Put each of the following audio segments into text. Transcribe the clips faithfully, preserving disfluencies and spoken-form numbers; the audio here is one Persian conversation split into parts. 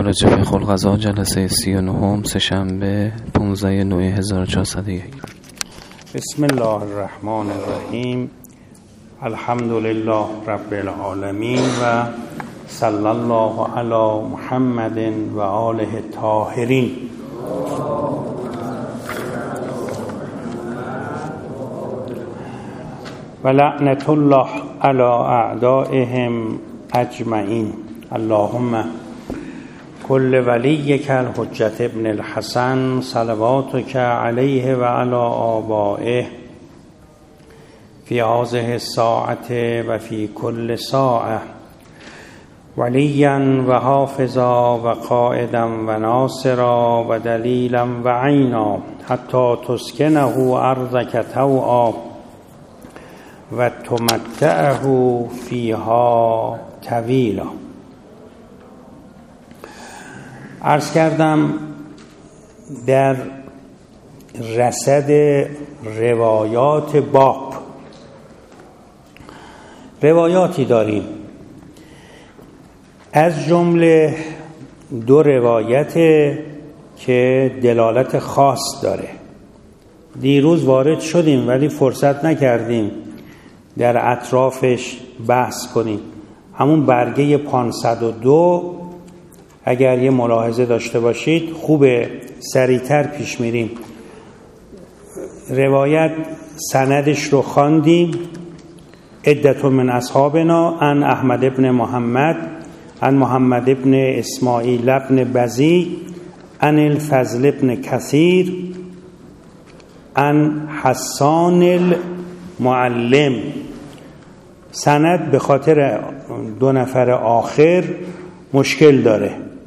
خارج فقه القضاء جلسه سی و نهم سه‌شنبه پانزده نوامبر هزار و چهارصد و یک. بسم الله الرحمن الرحیم. الحمد لله رب العالمین و صلی الله علی محمد و آله الطاهرین. و لعنت الله علی اعدائهم اجمعین. اللهم کل ولیک الحجة ابن الحسن صلواتک علیه و علی آبائه فی هذه الساعة و فی کل ساعة ولیا و حافظا و قائدا و ناصرا و دلیلا و عینا حتی تسکنه ارضک طوعا و تمتعه فیها طویلا. عرض کردم در رصد روایات باب روایاتی داریم، از جمله دو روایت که دلالت خاص داره. دیروز وارد شدیم ولی فرصت نکردیم در اطرافش بحث کنیم. همون برگه پانصد و دو اگر یه ملاحظه داشته باشید خوبه، سریعتر پیش میریم. روایت سندش رو خواندیم. عدة من اصحابنا عن احمد ابن محمد عن محمد ابن اسماعیل ابن بزی عن الفضل ابن کثیر عن حسان المعلم. سند به خاطر دو نفر آخر مشکل داره.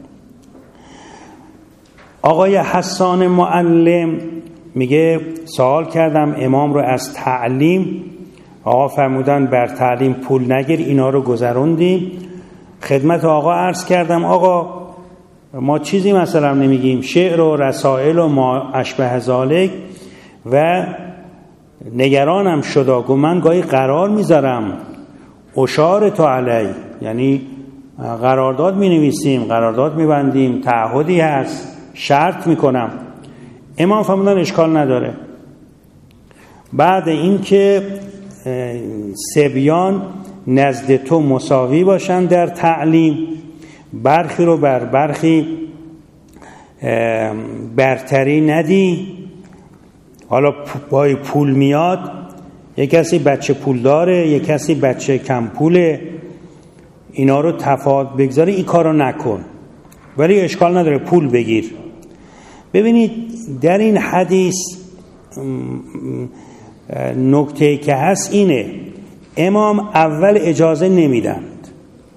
آقای حسان معلم میگه سوال کردم امام رو از تعلیم، آقا فرمودن بر تعلیم پول نگیر. اینا رو گذروندیم. خدمت آقا عرض کردم آقا ما چیزی مثلا نمیگیم، شعر و رسائل و ما اشبه ذالک، و نگرانم شد. گفت من گاهی قرار میذارم اشار تو علی، یعنی قرارداد می نویسیم، قرارداد می بندیم، تعهدی هست، شرط می کنم. امام فرمودن اشکال نداره. بعد این که صبیان نزد تو مساوی باشن در تعلیم، برخی رو بر برخی برتری ندی. حالا با پول میاد، یک کسی بچه پول داره، یک کسی بچه کم پوله، اینا رو تفاوت بگذاری، این کار رو نکن، ولی اشکال نداره پول بگیر. ببینید در این حدیث نکته که هست اینه، امام اول اجازه نمیدند.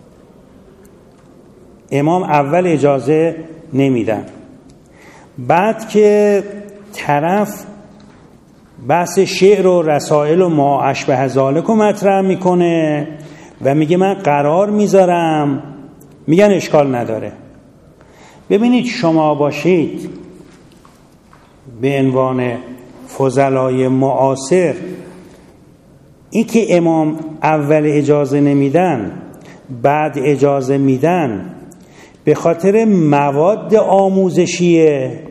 امام اول اجازه نمیدن. بعد که طرف بحث شعر و رسائل و ما اشبه ذالک رو مطرح میکنه و میگه من قرار میذارم، میگن اشکال نداره. ببینید شما باشید به عنوان فضلای معاصر، این که امام اول اجازه نمیدن بعد اجازه میدن به خاطر مواد آموزشیه.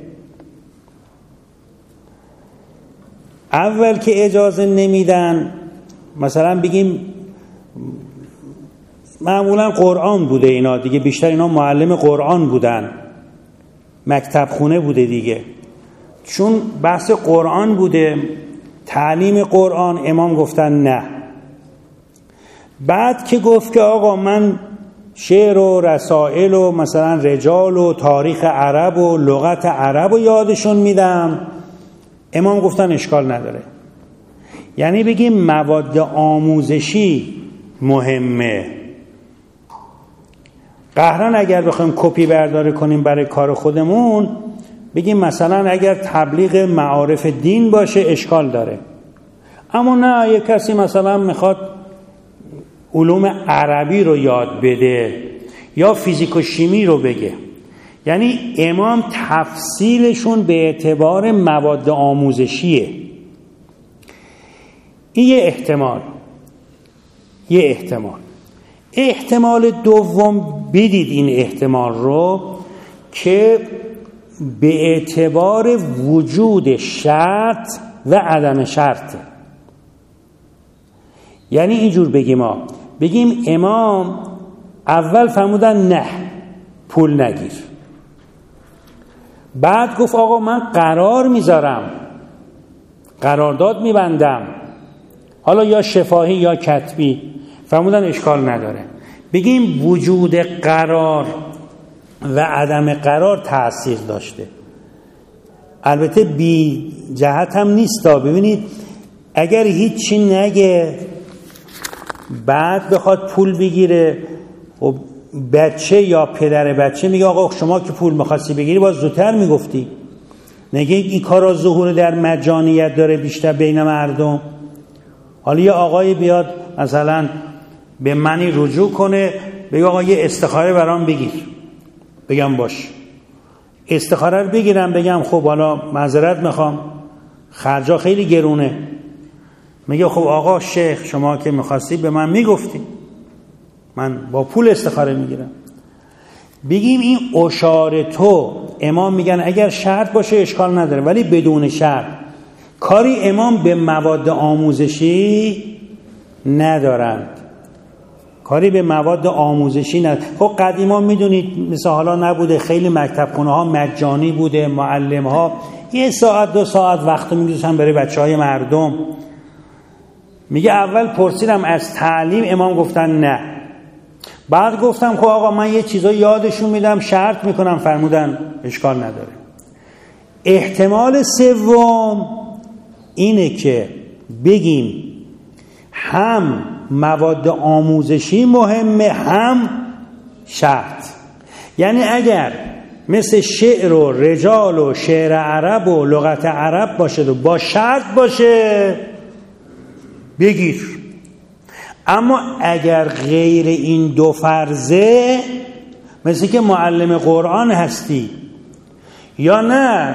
اول که اجازه نمیدن مثلا بگیم معمولا قرآن بوده، اینا دیگه بیشتر اینا معلم قرآن بودن، مکتب خونه بوده دیگه، چون بحث قرآن بوده، تعلیم قرآن، امام گفتن نه. بعد که گفت که آقا من شعر و رسائل و مثلا رجال و تاریخ عرب و لغت عرب و یادشون میدم، امام گفتن اشکال نداره. یعنی بگیم مواد آموزشی مهمه. قهرن اگر بخوایم کپی برداری کنیم برای کار خودمون، بگیم مثلا اگر تبلیغ معارف دین باشه اشکال داره. اما نه، یک کسی مثلا میخواد علوم عربی رو یاد بده یا فیزیک و شیمی رو بگه، یعنی امام تفصیلشون به اعتبار مواد آموزشیه. این یه احتمال. یه احتمال. احتمال دوم، بدید این احتمال رو، که به اعتبار وجود شرط و عدم شرط. یعنی اینجور بگیم ما بگیم امام اول فرمودن نه پول نگیر، بعد گفت آقا من قرار میذارم، قرارداد میبندم، حالا یا شفاهی یا کتبی، فرمودن اشکال نداره. بگیم وجود قرار و عدم قرار تأثیر داشته، البته بی جهت هم نیستا. ببینید اگر هیچی نگه بعد بخواد پول بگیره، و بچه یا پدر بچه میگه آقا شما که پول میخواستی بگیری باز زودتر میگفتی، نگه این کارا ظهور در مجانیت داره بیشتر بین مردم. حالا یه آقای بیاد مثلا به منی رجوع کنه بگه آقا یه استخاره برام بگیر، بگم باش، استخاره رو بگیرم، بگم خب حالا معذرت میخوام خرجا خیلی گرونه، میگه خب آقا شیخ شما که میخواستی به من میگفتی، من با پول استخاره میگیرم. بگیم این اشاره تو امام میگن اگر شرط باشه اشکال نداره، ولی بدون شرط. کاری امام به مواد آموزشی ندارند، کاری به مواد آموزشی ندارند. خب قدیما میدونید مثل حالا نبوده، خیلی مکتب خونه ها مجانی بوده، معلم ها یه ساعت دو ساعت وقت میگذاشتن برای بچه های مردم. میگه اول پرسیدم از تعلیم، امام گفتن نه، بعد گفتم خب آقا من یه چیزا یادشون میدم شرط میکنم، فرمودن اشکال نداره. احتمال سوم اینه که بگیم هم مواد آموزشی مهمه هم شرط. یعنی اگر مثل شعر و رجال و شعر عرب و لغت عرب باشه و با شرط باشه بگیر، اما اگر غیر این دو فرضه، مثل که معلم قرآن هستی یا نه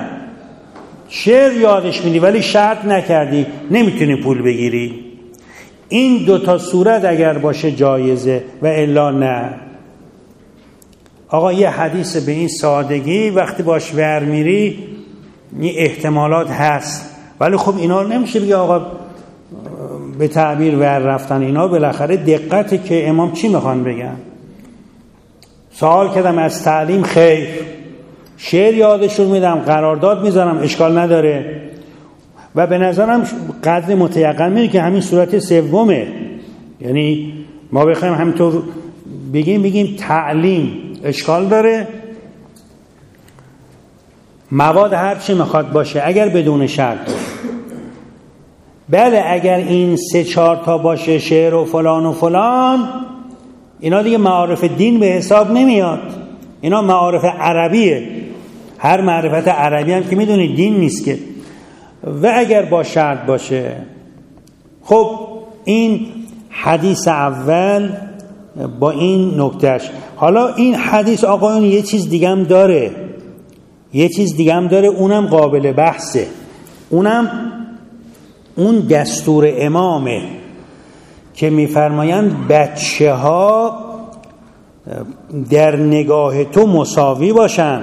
شعر یادش میدی ولی شرط نکردی، نمیتونی پول بگیری، این دو تا صورت اگر باشه جایزه و الا نه. آقا یه حدیث به این سادگی وقتی باش ور میری این احتمالات هست، ولی خب اینا رو نمیشه بگی آقا به تعبیر ور رفتن، اینا بالاخره دقتی که امام چی میخوان بگن. سوال کردم از تعلیم، خیر، شعر یادشون میدم، قرارداد میذارم، اشکال نداره. و به نظرم قدر متیقن میره که همین صورت سومه، یعنی ما بخوایم همینطور بگیم بگیم تعلیم اشکال داره، مواد هر چی میخواد باشه اگر بدون شرط باشه. بله اگر این سه چهار تا باشه شعر و فلان و فلان، اینا دیگه معارف دین به حساب نمیاد، اینا معارف عربیه، هر معرفت عربی هم که میدونید دین نیست که. و اگر با شرط باشه، خب این حدیث اول با این نکتهش. حالا این حدیث آقایون یه چیز دیگه هم داره، یه چیز دیگه هم داره، اونم قابل بحثه، اونم اون دستور امامه که میفرمایند بچه ها در نگاه تو مساوی باشن،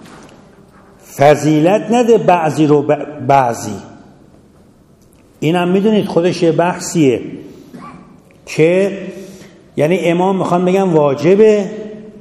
فضیلت نده بعضی رو بعضی. اینم میدونید خودش یه بحثیه که یعنی امام میخوان بگم واجبه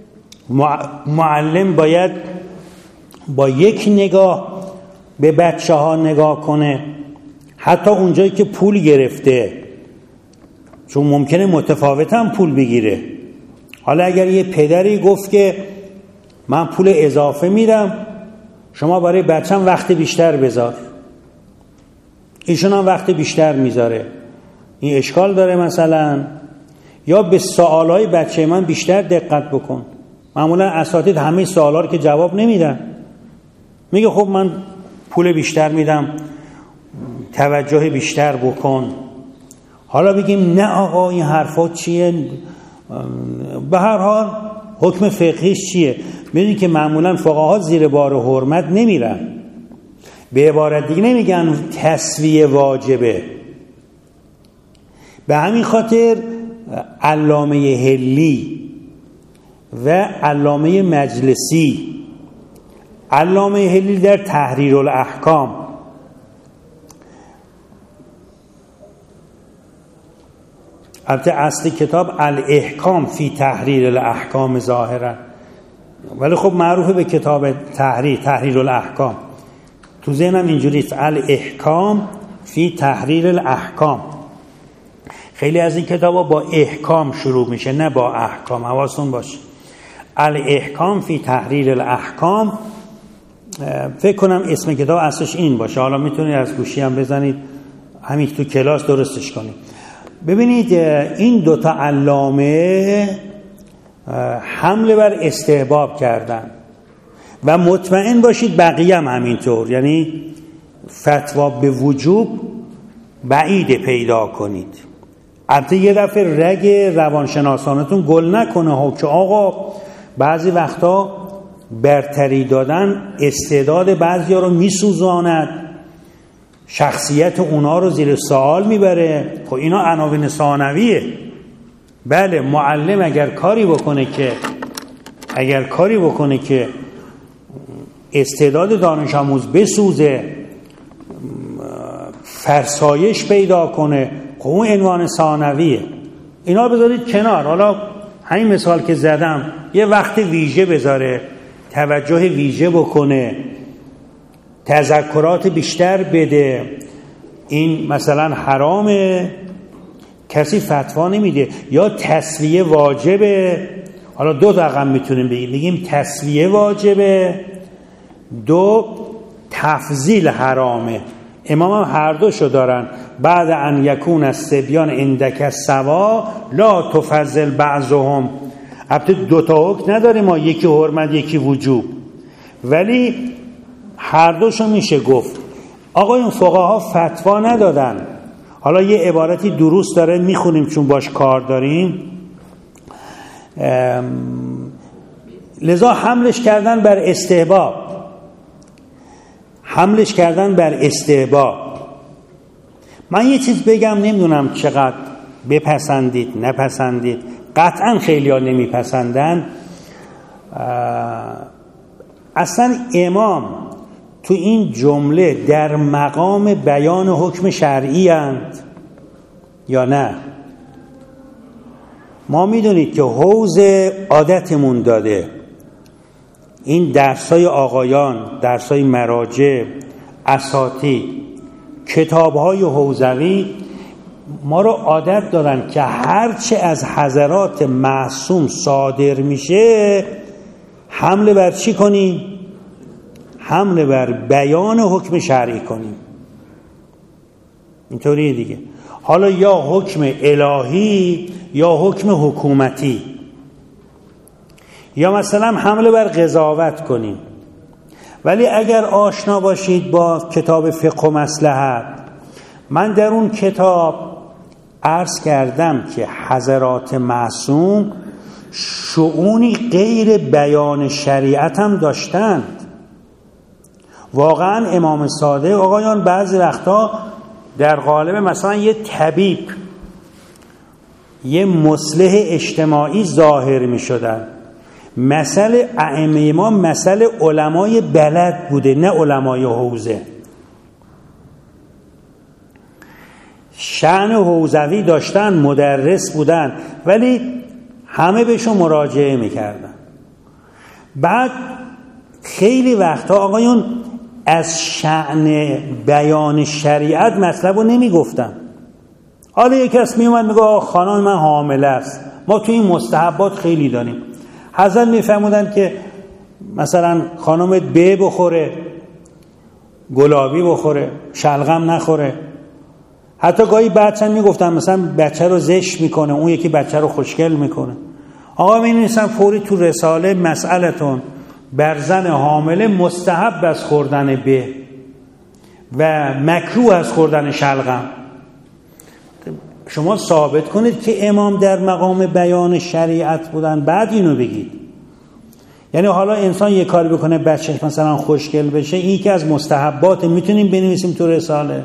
معلم باید با یک نگاه به بچه ها نگاه کنه، حتی اونجایی که پول گرفته، چون ممکنه متفاوت هم پول بگیره. حالا اگر یه پدری گفت که من پول اضافه میدم شما برای بچم وقت بیشتر بذار، ایشون هم وقت بیشتر میذاره، این اشکال داره مثلا؟ یا به سوالای بچه من بیشتر دقت بکن. معمولا اساتید همه سوالا رو که جواب نمیدن، میگه خب من پول بیشتر میدم توجه بیشتر بکن. حالا بگیم نه آقا این حرفات چیه؟ به هر حال حکم فقهیش چیه؟ میدونید که معمولا فقها زیر بار حرمت نمیرن، به عبارت دیگه نمیگن تسویه واجبه. به همین خاطر علامه حلی و علامه مجلسی علامه هلیل در تحریر الاحکام البته اصل کتاب الاحکام فی تحریر الاحکام ظاهرا، ولی خب معروفه به کتاب تحریر تحریر الاحکام. تو ذهنم اینجوریست الاحکام فی تحریر الاحکام. خیلی از این کتابا با احکام شروع میشه نه با احکام، حواستون باشه. الاحکام فی تحریر الاحکام، فکر کنم اسم کتاب اصلش این باشه. حالا میتونید از گوشی هم بزنید همین تو کلاس درستش کنید. ببینید این دوتا علامه حمله بر استحباب کردن و مطمئن باشید بقیه هم همینطور، یعنی فتوا به وجوب بعید پیدا کنید. البته یه دفعه رگ روانشناسانتون گل نکنه ها که آقا بعضی وقتا برتری دادن استعداد بعضیا رو میسوزاند، شخصیت اونا رو زیر سوال میبره. خب اینا عناوین ثانویه. بله معلم اگر کاری بکنه که اگر کاری بکنه که استعداد دانش آموز بسوزه، فرسایش پیدا کنه، خب اون عنوان ثانویه. اینا بذارید کنار. حالا همین مثال که زدم یه وقت ویژه بذاره، توجه ویژه بکنه، تذکرات بیشتر بده. این مثلا حرامه، کسی فتوا نمیده، یا تسویه واجبه. حالا دو رقم میتونیم بگیم، بگیم تسویه واجبه، دو تفضیل حرامه. امام هم هر دوشو دارن. بعد ان یکون الصبیان عندک سوا لا تفضل بعضهم. البته دو تا حکم نداره ما، یکی حرمت یکی وجوب، ولی هر دوشو میشه گفت. آقایون فقها فتوا ندادن. حالا یه عبارتی درست داره میخونیم چون باش کار داریم. لذا حملش کردن بر استحباب، حملش کردن بر استحباب. من یه چیز بگم، نمیدونم چقدر بپسندید نپسندید، قطعا خیلی ها نمیپسندن. اصلا امام تو این جمله در مقام بیان حکم شرعی اند یا نه؟ ما میدونید که حوز عادتمون داده، این درسای آقایان، درسای مراجع، اساتید، کتابهای حوزوی ما رو عادت دادن که هرچه از حضرات معصوم صادر میشه حمله بر چی کنیم؟ حمله بر بیان حکم شرعی کنیم. اینطوریه دیگه. حالا یا حکم الهی یا حکم حکومتی، یا مثلا حمله بر قضاوت کنیم. ولی اگر آشنا باشید با کتاب فقه و مصلحت، من در اون کتاب عرض کردم که حضرات معصوم شؤونی غیر بیان شریعت هم داشتند. واقعا امام صادق آقایان بعضی وقتا در قالب مثلا یه طبیب، یه مصلح اجتماعی ظاهر می شدن. مسئله ائمه ما مسئله علمای بلد بوده، نه علمای حوزه. شأن حوزوی داشتن، مدرس بودن، ولی همه بهشون مراجعه میکردن. بعد خیلی وقتا آقایون از شأن بیان شریعت مطلب رو نمیگفتن. حالا یک کس میومد میگه خانم من حامله است. ما تو این مستحبات خیلی داریم. حضرت میفهمودن که مثلا خانمت به بخوره، گلابی بخوره، شلغم نخوره. حتی گاهی بچه میگفتن مثلا بچه رو زشت میکنه، اون یکی بچه رو خوشگل میکنه. آقا می‌نویسن فوری تو رساله مسئلتون بر زن حامله مستحب از خوردن به و مکروه از خوردن شلغم. شما ثابت کنید که امام در مقام بیان شریعت بودن، بعد اینو بگید. یعنی حالا انسان یه کاری بکنه بچه‌ش مثلا خوشگل بشه، این که از مستحبات میتونیم بنویسیم تو رساله.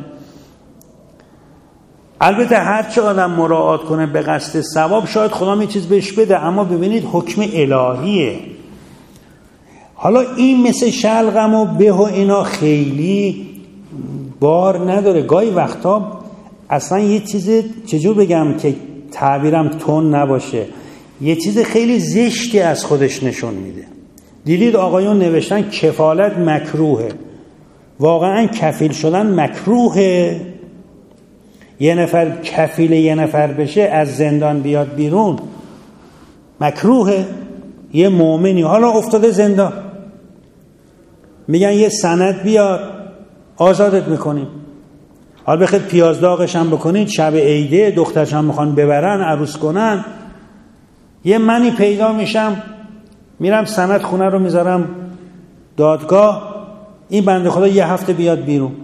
البته هر چه آدم مراعات کنه به قصد ثواب شاید خدا می چیز بهش بده، اما ببینید حکم الهیه. حالا این مثل شلغم و به و اینا خیلی بار نداره. گاهی وقتا اصلا یه چیز، چجور بگم که تعبیرم تون نباشه، یه چیز خیلی زشتی از خودش نشون میده. دیدید آقایون نوشتن کفالت مکروهه. واقعا کفیل شدن مکروهه؟ یه نفر کفیل یه نفر بشه از زندان بیاد بیرون مکروهه؟ یه مؤمنی حالا افتاده زندان، میگن یه سند بیار آزادت میکنیم، حالا بخید پیاز داغش هم بکنید، شب عیده دخترش هم میخوان ببرن عروس کنن، یه منی پیدا میشم میرم سند خونه رو میذارم دادگاه، این بنده خدا یه هفته بیاد بیرون.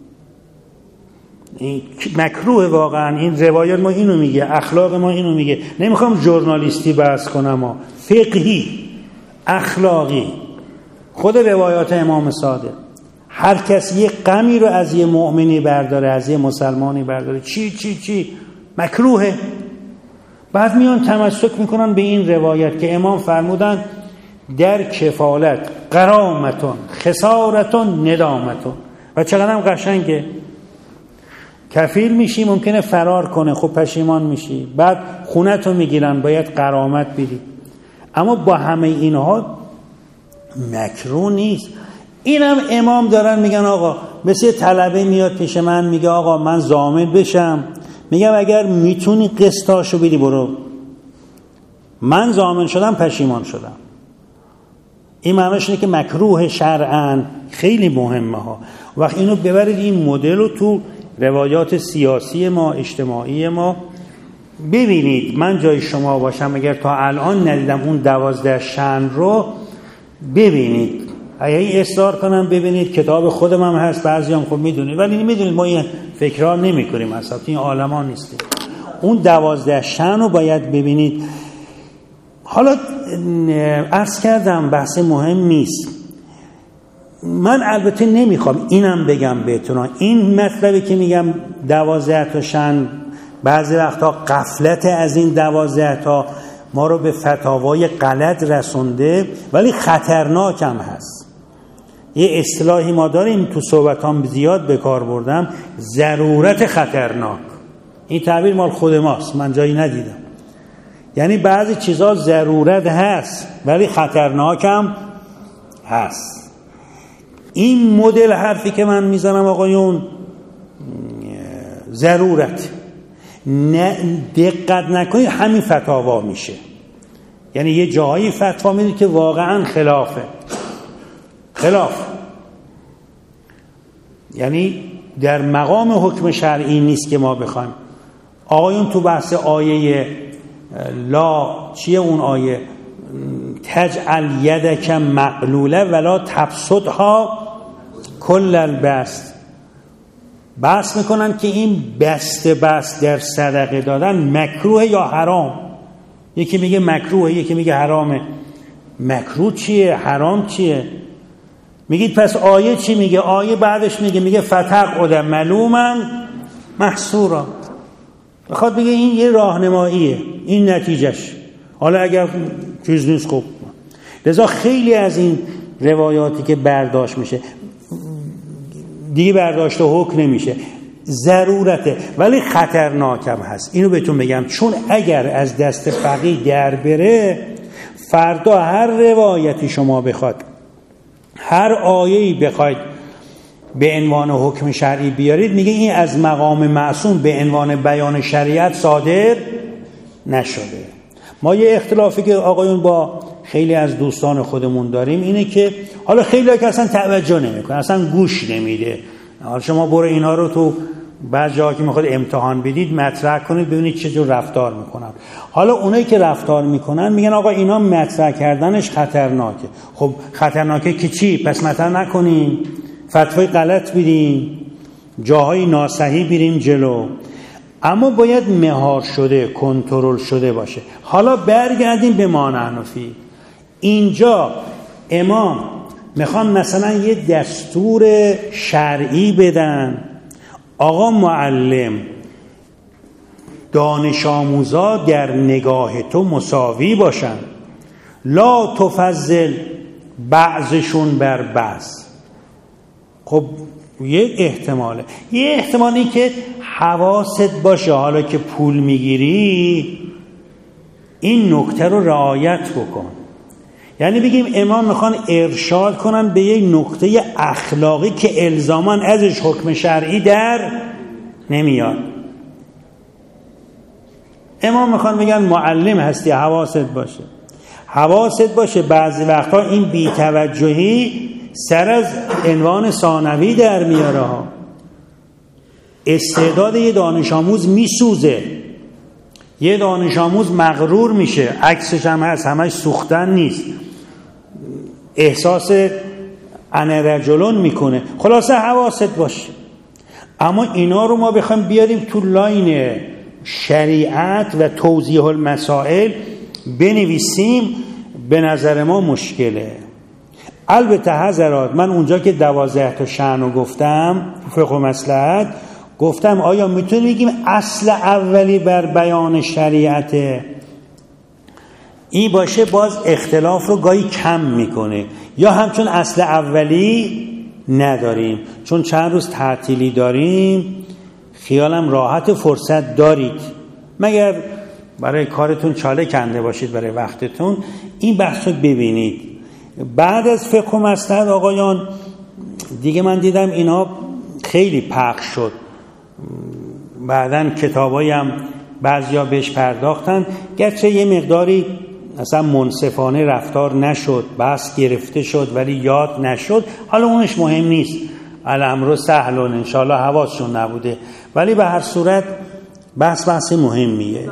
این مکروه واقعا. این روایات ما اینو میگه، اخلاق ما اینو میگه. نمیخوام ژورنالیستی بحث کنم، ها فقهی اخلاقی. خود روایات امام صادق، هر کس یه غمی رو از یه مؤمنی برداره، از یه مسلمانی برداره، چی چی چی مکروهه. بعد میان تمسک میکنن به این روایت که امام فرمودن در کفالت غرامتون خسارتون ندامتون. و چقدر هم قشنگه. کفیل میشی ممکنه فرار کنه، خب پشیمان میشی، بعد خونتو میگیرن باید غرامت بدی، اما با همه اینها مکروه نیست. اینم امام دارن میگن آقا، مثل طلبه میاد پیش من میگه آقا من ضامن بشم، میگم اگر میتونی قسطاشو بدی برو. من ضامن شدم پشیمان شدم. این معنیش اینه که مکروه شرعاً. خیلی مهمه ها. وقت اینو ببرید این مدل رو تو روایات سیاسی ما، اجتماعی ما ببینید. من جای شما باشم اگر تا الان ندیدم اون دوازده شأن رو ببینید، اگه اصرار کنم ببینید. کتاب خودم هم هست، بعضی هم خب میدونید، ولی میدونید ما این فکرها نمی کنیم، اصلا این عالمان نیستیم. اون دوازده شأن رو باید ببینید. حالا عرض کردم بحث مهم نیست. من البته نمیخوام اینم بگم بهتون، این مطلبی که میگم دوازده تا شأن بعضی وقتا غفلت از این دوازده تا ما رو به فتاوای غلط رسونده، ولی خطرناک هم هست. یه اصطلاحی ما داریم تو صحبتام زیاد به کار بردم، ضرورت خطرناک. این تعبیر مال خود ماست، من جایی ندیدم. یعنی بعضی چیزا ضرورت هست ولی خطرناک هم هست. این مدل حرفی که من میزنم آقایون ضرورت، نه دقت نکنید همین فتاوا میشه. یعنی یه جایی فتوا میدید که واقعا خلافه خلاف، یعنی در مقام حکم شرعی نیست که ما بخوایم. آقایون تو بحث آیه لا چیه اون آیه، تجعل یدک مغلوله ولا تبسطها کل البسط، بحث میکنن که این بست بست در صدقه دادن مکروه یا حرام. یکی میگه مکروه، یکی میگه حرامه. مکروه چیه؟ حرام چیه؟ میگید پس آیه چی میگه؟ آیه بعدش میگه میگه فتقعد ملوما محسورا. بخواد بگه این یه راهنماییه، این نتیجهش. حالا اگر چیز نیست خب. لذا خیلی از این روایاتی که برداشت میشه دیگه برداشت و حکم نمیشه، ضرورته ولی خطرناکم هست. اینو بهتون بگم، چون اگر از دست فقیه در بره، فردا هر روایتی شما بخواد، هر آیه‌ای بخواید به عنوان حکم شرعی بیارید، میگه این از مقام معصوم به عنوان بیان شریعت صادر نشده. ما یه اختلافی که آقایون با خیلی از دوستان خودمون داریم اینه که حالا خیلی که اصلا توجه نمیکنه، اصلا گوش نمیده. حالا شما برو اینا رو تو بعض جاها که میخواد امتحان بدید مطرح کنید ببینید چه جور رفتار میکنن. حالا اونایی که رفتار میکنن میگن آقا اینا مطرح کردنش خطرناکه. خب خطرناکه که چی؟ پس مطرح نکنیم، فتوای غلط بدیم، جاهای ناصحیح بریم جلو. اما باید مهار شده، کنترل شده باشه. حالا برگردیم به ما حنفی. اینجا امام میخوان مثلا یه دستور شرعی بدن، آقا معلم دانش آموزا در نگاه تو مساوی باشن، لا تفضل بعضشون بر بعض. خب یه احتماله. یه احتمالی که حواست باشه حالا که پول میگیری این نکته رو رعایت بکن. یعنی بگیم امام میخوان ارشاد کنن به یک نکته اخلاقی که الزاما ازش حکم شرعی در نمیاد. امام میخوان بگن معلم هستی حواست باشه. حواست باشه بعضی وقتا این بی‌توجهی سر از عنوان ثانوی در میاره ها. استعداد یه دانش آموز میسوزه، یه دانش آموز مغرور میشه، عکسش هم هست، همش سوختن نیست، احساس انا رجلون میکنه. خلاصه حواست باشه. اما اینا رو ما بخوایم بیاریم تو لاین شریعت و توضیح المسائل بنویسیم به نظر ما مشکله. البته حضرات من اونجا که دوازده تا شأن رو گفتم فقه و مصلحت گفتم آیا میتونیم بگیم اصل اولی بر بیان شریعته؟ این باشه باز اختلاف رو گاهی کم میکنه. یا همچون اصل اولی نداریم چون چند روز تعطیلی داریم خیالم راحت فرصت دارید مگر برای کارتون چاله کنده باشید برای وقتتون این بحث رو ببینید. بعد از فقه و مصلحت آقایان دیگه من دیدم اینا خیلی پخش شد، بعدن کتابایی هم بعضیا بهش پرداختن، گرچه یه مقداری اصلا منصفانه رفتار نشد، بحث گرفته شد ولی یاد نشد. حالا اونش مهم نیست، الامر سهل و انشالله حواسشون نبوده، ولی به هر صورت بحث بحث مهمیه.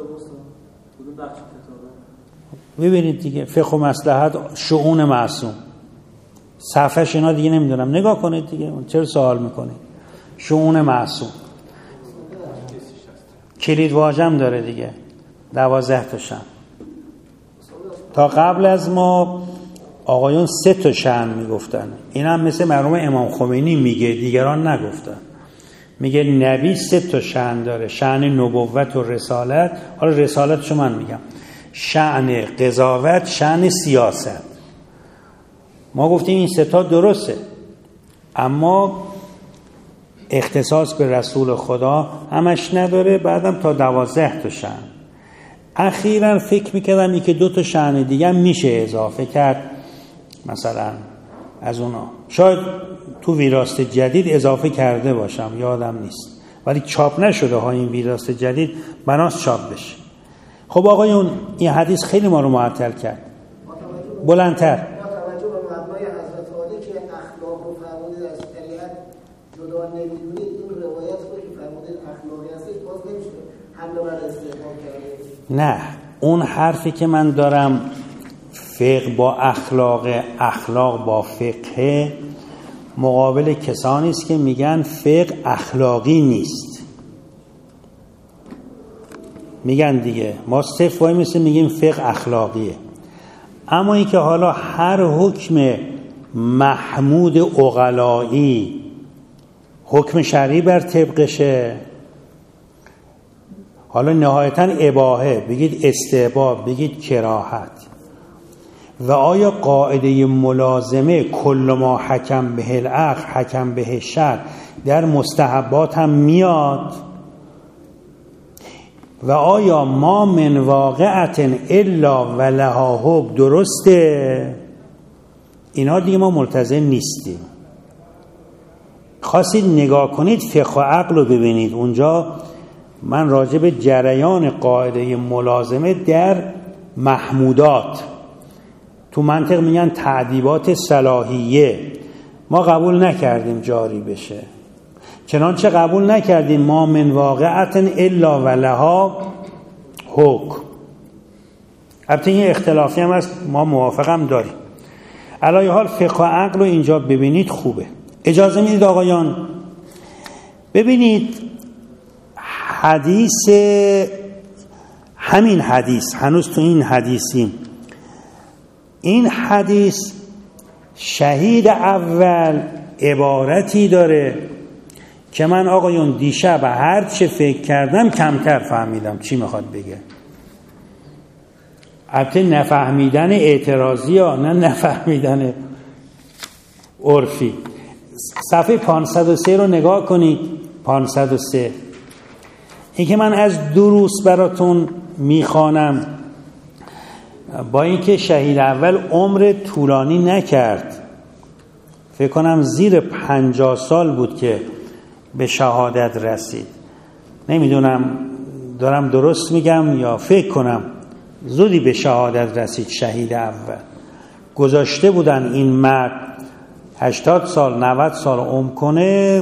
ببینید دیگه فقه و مصلحت شؤون معصوم صفحش اینا دیگه نمیدونم نگاه کنید دیگه، چرا سوال میکنید؟ شؤون معصوم کلید واژم داره دیگه، دوازده تاشم. تا قبل از ما آقایون سه تا شأن میگفتن، این هم مثل مرحوم امام خمینی میگه، دیگران نگفتن. میگه نبی سه تا شأن داره، شأن نبوت و رسالت. حالا رسالتشو من میگم، شأن قضاوت، شأن سیاست. ما گفتیم این سه تا درسته، اما اختصاص به رسول خدا همش نداره. بعدم تا دوازده تا شأن. اخیراً فکر میکردم این که دو تا شأن دیگه میشه اضافه کرد، مثلا از اونا شاید تو ویراست جدید اضافه کرده باشم، یادم نیست، ولی چاپ نشده ها این ویراست جدید، بناس چاپ بشه. خب آقایون این حدیث خیلی ما رو معطل کرد. بلندتر. با توجه به مبنای حضرت عالی که اخلاق رو فرمودید از شریعت جدا نمیدونید، این روایت رو که فرمودید اخلاقی هستید باز نمیشه حمله بر استحباب کرده. نه، اون حرفی که من دارم فقه با اخلاق، اخلاق با فقه، مقابل کسانی است که میگن فقه اخلاقی نیست. میگن دیگه ما صرف وای مثل میگیم فقه اخلاقیه. اما این که حالا هر حکم محمود عقلایی حکم شرعی بر طبقشه، حالا نهایتاً اباحه، بگید استحباب، بگید کراهت، و آیا قاعده ملازمه کل ما حکم به العقل حکم به شرع در مستحبات هم میاد؟ و آیا ما من واقعت الا ولها حکم درسته؟ اینا دیگه ما ملتزم نیستیم. خواستید نگاه کنید فقه و عقل رو ببینید، اونجا من راجع به جریان قاعده ملازمه در محمودات، تو منطق میگن تعدیبات صلاحیه، ما قبول نکردیم جاری بشه، چنانچه قبول نکردیم ما من واقعت الا ولها حکم. البته این اختلافی هم هست، ما موافقم داریم. علی حال فقه و عقل رو اینجا ببینید خوبه. اجازه میدید آقایان؟ ببینید حدیث، همین حدیث، هنوز تو این حدیثیم. این حدیث شهید اول عبارتی داره که من آقایون دیشب هر چه فکر کردم کمتر فهمیدم چی میخواد بگه. البته نفهمیدن اعتراضی ها، نه نفهمیدن عرفی. صفحه پانصد و سه رو نگاه کنید. پانصد و سه این که من از دروس براتون میخوانم، با اینکه شهید اول عمر طولانی نکرد، فکر کنم زیر پنجاه سال بود که به شهادت رسید. نمیدونم دارم درست میگم یا فکر کنم زودی به شهادت رسید شهید اول. گذاشته بودن این مرد هشتاد سال نود سال عمر کنه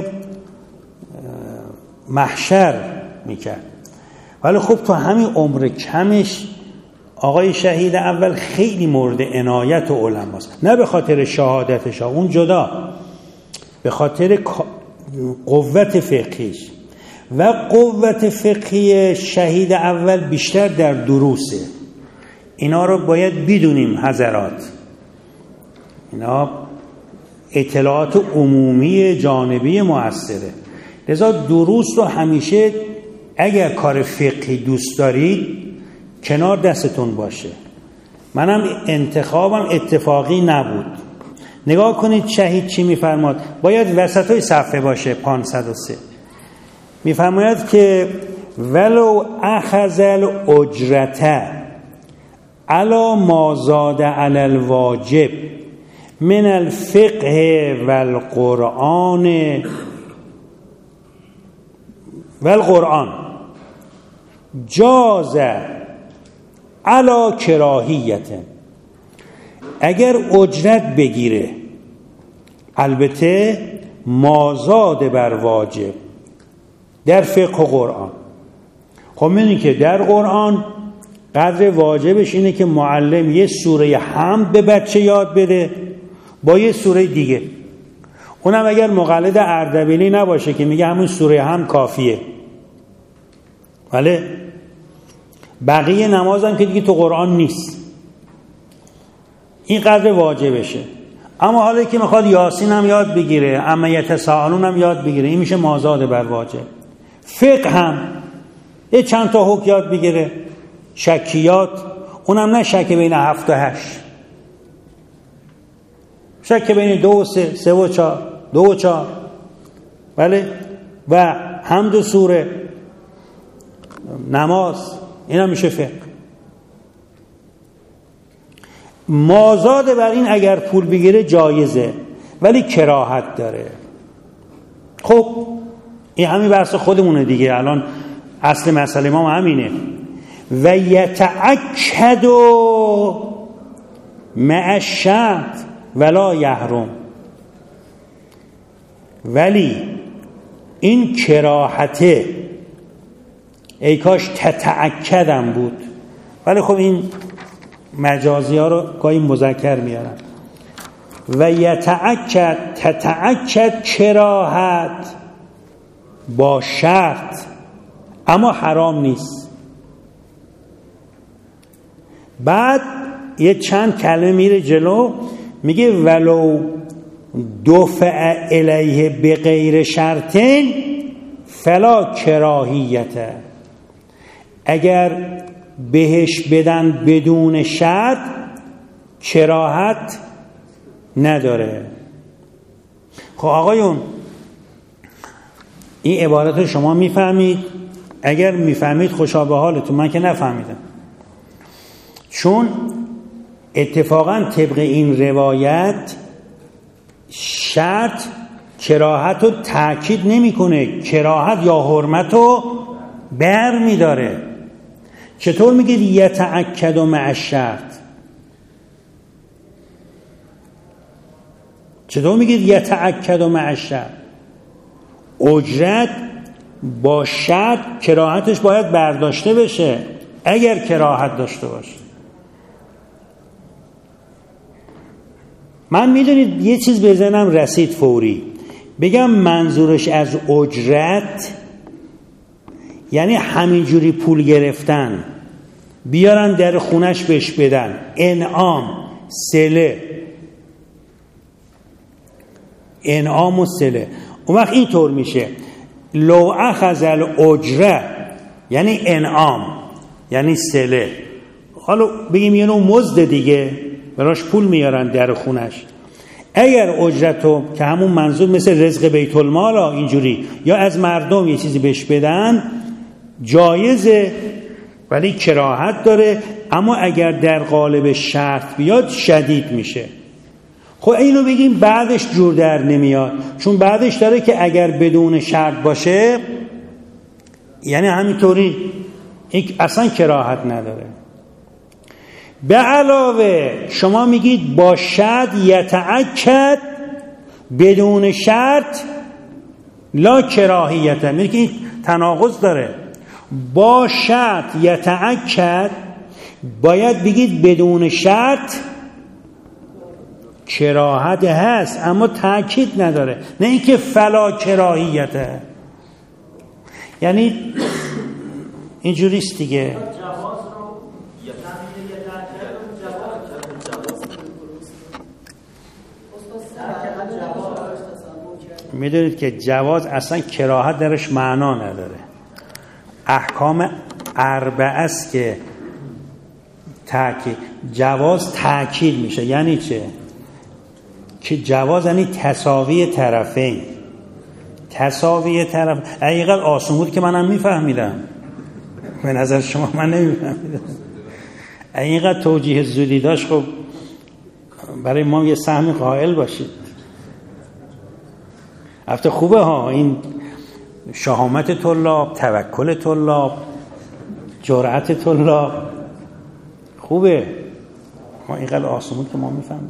محشر میکرد، ولی خب تو همین عمر کمش آقای شهید اول خیلی مورد عنایت علماست، نه به خاطر شهادتش، اون جدا، به خاطر قوت فقهیش. و قوت فقهی شهید اول بیشتر در دروسه. اینا رو باید بدونیم حضرات، اینا اطلاعات عمومی جانبی مؤثره. لذا دروس رو همیشه اگر کار فقهی دوست دارید کنار دستتون باشه. منم انتخابم اتفاقی نبود. نگاه کنید شهید چی میفرماد. باید وسطای صفحه باشه. پانصد و سه میفرماید که ولو اخذ الاجرته علی ما زاد علی الواجب من الفقه والقرآن والقرآن جاز علی کراهیت. اگر اجرت بگیره، البته مازاد بر واجب در فقه و قرآن. خب میدونی که در قرآن قدر واجبش اینه که معلم یه سوره حمد به بچه یاد بده با یه سوره دیگه، اونم اگر مقلد اردبیلی نباشه که میگه همون سوره حمد کافیه. ولی بقیه نمازم که دیگه تو قرآن نیست، این قدر واجبشه. اما حالا که میخواد یاسین هم یاد بگیره، اما یتساءلون هم یاد بگیره، این میشه مازاد بر واجب. فقه هم یه چند تا حکم یاد بگیره، شکیات، اونم نه شک بین هفت و هشت، شک بین دو و سه، سه و چهار، دو و چهار، بله، و حمد و سوره، نماز، اینا میشه فقه. مازاد بر این اگر پول بگیره جایزه، ولی کراهت داره. خب این همین بحث خودمونه دیگه. الان اصل مسئله ما همینه. و یتأکد مع الشرط ولا یحرم. ولی این کراهته ای کاش تتأکدم بود، ولی خب این مجازی ها رو گاهی مذکر میارن. و یتأکد، تتأکد کراهت با شرط، اما حرام نیست. بعد یه چند کلمه میره جلو، میگه ولو دفع الیه بغیر شرطین فلا کراهیت. اگر بهش بدن بدون شرط کراهت نداره. خب آقایون این عبارت رو شما میفهمید؟ اگر میفهمید خوشا به حالتون، من که نفهمیدم. چون اتفاقا طبق این روایت شرط کراهت رو تأکید نمیکنه، کراهت یا حرمت رو بر میداره. چطور میگید یتأکد مع الشرط؟ چطور میگید یتأکد مع الشرط؟ اجرت با شرط کراهتش باید برداشته بشه اگر کراهت داشته باشه. من میدونید یه چیز به ذهنم رسید فوری، بگم منظورش از اجرت یعنی همینجوری پول گرفتن، بیارن در خونش بهش بدن، انعام، صله، انعام و صله. اون وقت اینطور میشه لو اخذ الاجره، یعنی انعام، یعنی صله. حالا بگیم یه نوع مزد دیگه، براش پول میارن در خونش. اگر اجرتو که همون منظور مثل رزق بیت المال اینجوری یا از مردم یه چیزی بهش بدن جایزه، ولی کراهت داره. اما اگر در قالب شرط بیاد شدید میشه. خب اینو بگیم بعدش جور در نمیاد، چون بعدش داره که اگر بدون شرط باشه یعنی همینطوری اصلا کراهت نداره. به علاوه شما میگید با شرط یتأکد، بدون شرط لا کراهیت. میگه که این تناقض داره. با شرط یتأکد باید بگید بدون شرط کراهت هست اما تأکید نداره، نه اینکه فلا کراهیته. یعنی اینجوریست دیگه. میدونید که جواز اصلا کراهت درش معنا نداره. احکام اربعه است که تاکید، جواز تاکید میشه. یعنی چه؟ که جواز یعنی تساوی طرفین. تساوی طرف حقیقت آسون بود که منم میفهمیدم، به نظر شما من نمیفهمیدم. حقیقت توجیه زودی داشت. خب برای ما یه سهم قائل باشید. البته خوبه ها این شهامت طلاب، توکل طلاب، جرأت طلاب خوبه. ما اینقدر آسون بود که ما میفهمیم.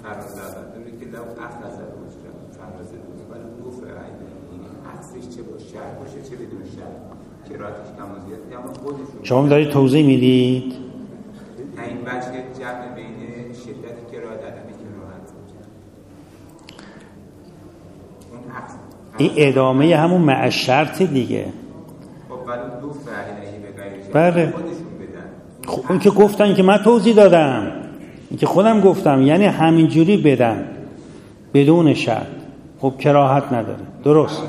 شما دارید توضیح میدید؟ این بچه جمع بین شدت کراهت عدم کراهت. این ادامه همون مع شرط دیگه. خب ولی دو فرقی به غیر بله. خب اون که گفتن که من توضیح دادم، این که خودم گفتم، یعنی همینجوری بدن بدون شرط. خب کراهت نداره. درست.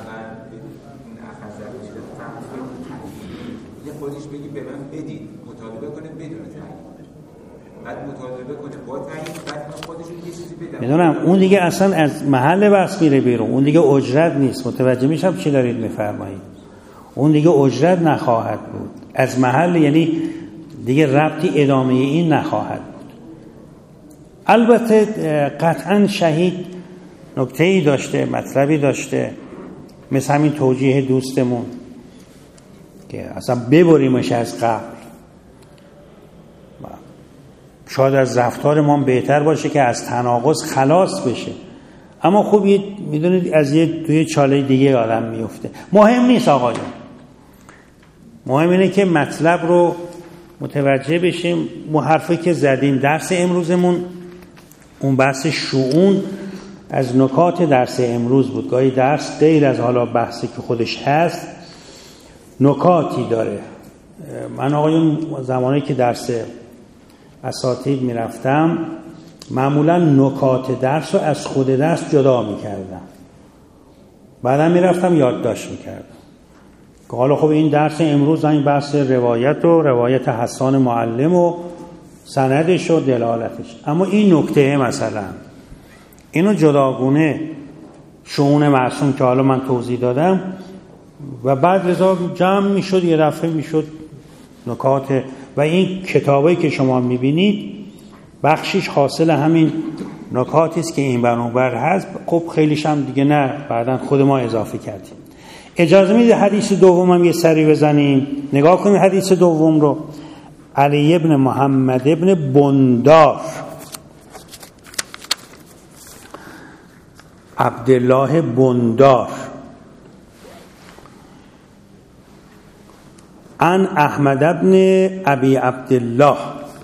خودش بگی به من بدید، مطالبه کنه بدون تعیین، بعد مطالبه کنه با تعیین، بعد خودشون یه چیزی بدن. میدونم اون دیگه اصلا از محل بحث میره بیرون. اون دیگه اجرت نیست. متوجه میشم چی دارید میفرمایید. اون دیگه اجرت نخواهد بود از محل، یعنی دیگه ربطی ادامه این نخواهد بود. البته قطعا شهید نکته‌ای داشته، مطلبی داشته، مثل همین توجیه دوستمون که اصلا ببریمش از قبل. شاید از رفتار ما بهتر باشه که از تناقض خلاص بشه، اما خب میدونید از یه توی چاله دیگه آدم میفته. مهم نیست آقا جان، مهم اینه که مطلب رو متوجه بشیم. ما حرفی که زدیم درس امروزمون اون بحث شؤون از نکات درس امروز بود. گاهی درس غیر از حالا بحثی که خودش هست نکاتی داره. من آقایون زمانی که درس اساتید میرفتم معمولا نکات درس رو از خود درس جدا میکردم، بعدا میرفتم یادداشت میکردم که حالا خب این درس امروز این بحث روایت و روایت حسان معلم و سندش و دلالتش، اما این نکته مثلا اینو جداگونه شؤون معصوم که حالا من توضیح دادم و بعد رضا جمع میشد، یه دفعه میشد نکات. و این کتابایی که شما میبینید بخشش حاصل همین نکاتی است که این برانور هست. خب خیلیش هم دیگه نه، بعداً خود ما اضافه کردیم. اجازه میدید حدیث دومم یه سری بزنیم، نگاه کنید حدیث دوم رو. علی ابن محمد ابن بندار، عبدالله بندار، عن احمد ابن ابی عبدالله،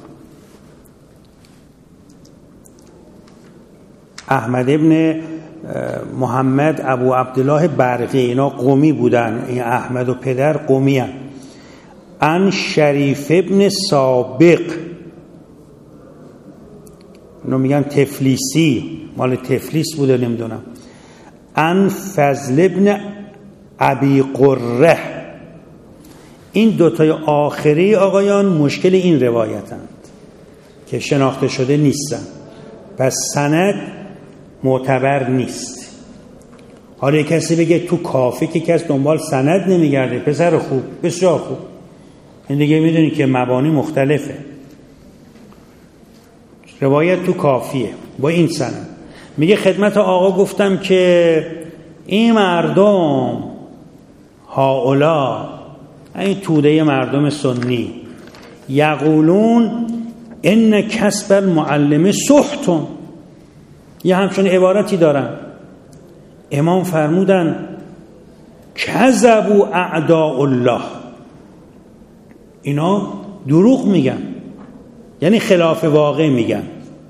احمد ابن محمد ابو عبدالله برقی، اینا قومی بودن، این احمد و پدر قومی هن. عن شریف ابن سابق، اینو میگن تفلیسی، مال تفلیس بوده نمیدونم. عن فضل ابن ابی قره، این دوتای آخری آقایان مشکل این روایتند که شناخته شده نیستن، پس سند معتبر نیست. حالا کسی بگه تو کافی که کس دنبال سند نمیگرده، پسر خوب، بسیار خوب، این دیگه میدونی که مبانی مختلفه. روایت تو کافیه با این سند. میگه خدمت آقا گفتم که این مردم هاولا، این توده مردم سنی، یقولون ان کسب المعلم سحتون، یه همچون عبارتی دارن. امام فرمودن کذبوا اعداء الله، اینا دروغ میگن، یعنی خلاف واقع میگن.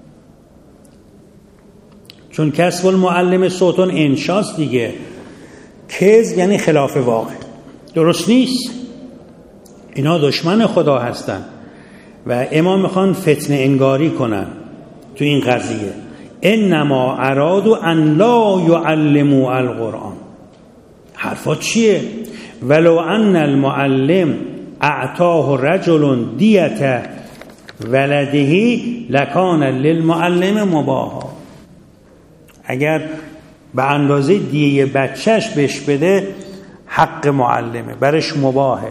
چون کسب المعلم سحتون انشاست دیگه، کذب یعنی خلاف واقع، درست نیست. اینا دشمن خدا هستن و امام میخوان فتنه انگاری کنن تو این قضیه. انما ارادوا ان لا یعلموا القرآن. حرفات چیه؟ ولو ان المعلم اعطاه رجل دیت ولده لکان للمعلم مباها. اگر به اندازه دیه بچهش بهش بده حق معلمه، برش مباهه.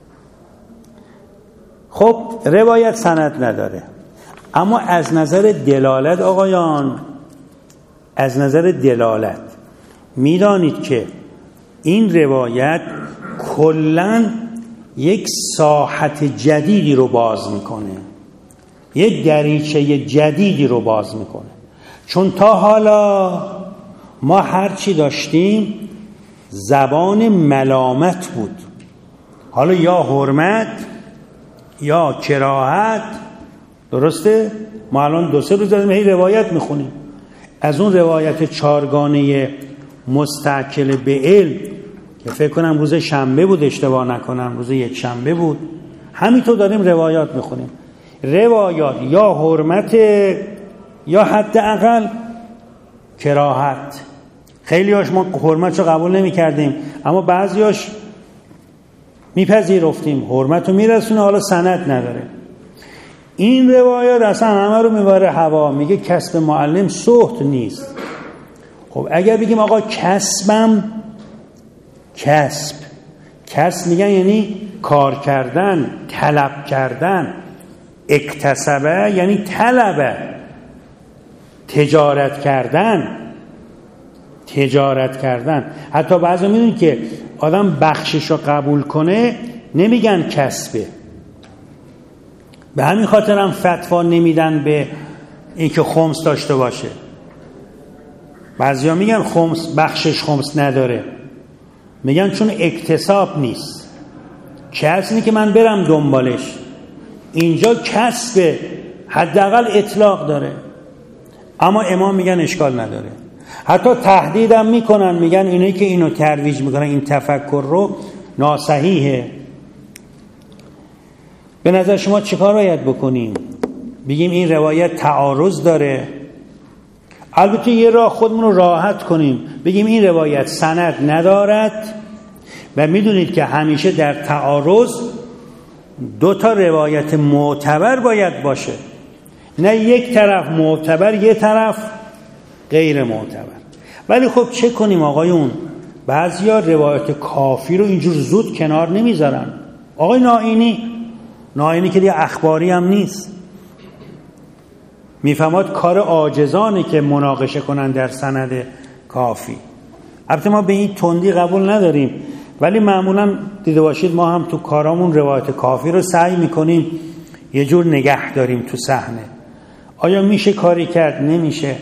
خب روایت سند نداره، اما از نظر دلالت آقایان، از نظر دلالت میدانید که این روایت کلاً یک ساحت جدیدی رو باز میکنه، یک دریچه جدیدی رو باز میکنه. چون تا حالا ما هرچی داشتیم زبان ملامت بود، حالا یا حرمت یا کراهت، درسته؟ ما الان دو سه روز داریم هی روایت میخونیم. از اون روایت چارگانه مستعکل به علم که فکر کنم روز شنبه بود، اشتباه نکنم روز یک شنبه بود، همینطور داریم روایات میخونیم. روایات یا حرمت یا حداقل کراهت. خیلی هاش ما حرمت رو قبول نمی کردیم، اما بعضی هاش میپذیرفتیم، حرمت رو میرسونه، حالا سند نداره. این روایات اصلا همه رو میبره هوا، میگه کسب معلم سحت نیست. خب اگر بگیم آقا کسبم، کسب کسب میگن یعنی کار کردن، طلب کردن. اکتسبه یعنی طلبه، تجارت کردن، تجارت کردن. حتی بعضی میدونی که آدم بخشش رو قبول کنه نمیگن کسبه. به همین خاطر هم فتوا نمیدن به اینکه خمس داشته باشه. بعضیا میگن خمس، بخشش خمس نداره، میگن چون اکتساب نیست. کسب اینه که من برم دنبالش. اینجا کسب حداقل اطلاق داره، اما امام میگن اشکال نداره. حتی تهدیدم میکنن، میگن اینایی که اینو ترویج میکنن، این تفکر رو، ناصحیحه. به نظر شما چیکار باید بکنیم؟ بگیم این روایت تعارض داره؟ البته یه راه خودمون رو راحت کنیم، بگیم این روایت سند ندارد و میدونید که همیشه در تعارض دو تا روایت معتبر باید باشه، نه یک طرف معتبر یک طرف غیر معتبر. ولی خب چه کنیم آقایون؟ بعضیا روایت کافی رو اینجور زود کنار نمیذارن. آقای نائینی نائینی که دیگه اخباری هم نیست، میفهمد کار عاجزانه که مناقشه کنن در سند کافی. البته ما به این تندی قبول نداریم، ولی معمولا دیده باشید ما هم تو کارامون روایت کافی رو سعی میکنیم یه جور نگه داریم تو صحنه. آیا میشه کاری کرد؟ نمیشه.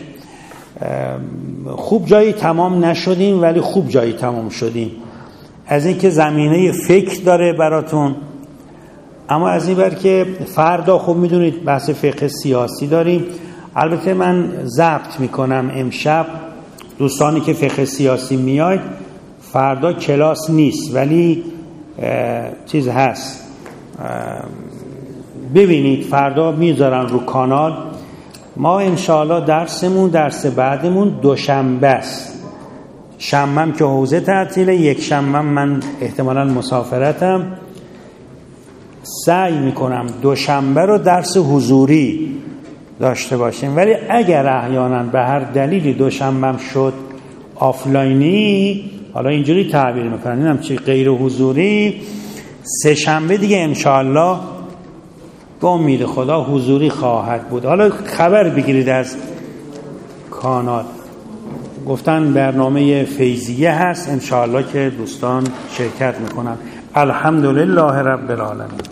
خوب جایی تمام نشدیم ولی خوب جایی تمام شدیم، از اینکه زمینه فکر داره براتون. اما از این بر که فردا خوب میدونید بحث فقه سیاسی داریم. البته من ضبط میکنم امشب، دوستانی که فقه سیاسی میاید فردا کلاس نیست ولی چیز هست، ببینید فردا میذارن رو کانال. ما انشاءالله درسمون درس بعدمون دوشنبه است. شنبهم که حوزه تعطیله، یک شنبهم من احتمالاً مسافرتم، سعی میکنم دوشنبه رو درس حضوری داشته باشیم، ولی اگر احیانا به هر دلیلی دوشنبه شد آفلاینی، حالا اینجوری تعبیر میکنن اینم چی غیر حضوری، سه شنبه دیگه انشاءالله به امید خدا حضوری خواهد بود. حالا خبر بگیرید از کانال، گفتن برنامه فیضیه هست، انشاءالله که دوستان شرکت میکنن. الحمدلله رب العالمین.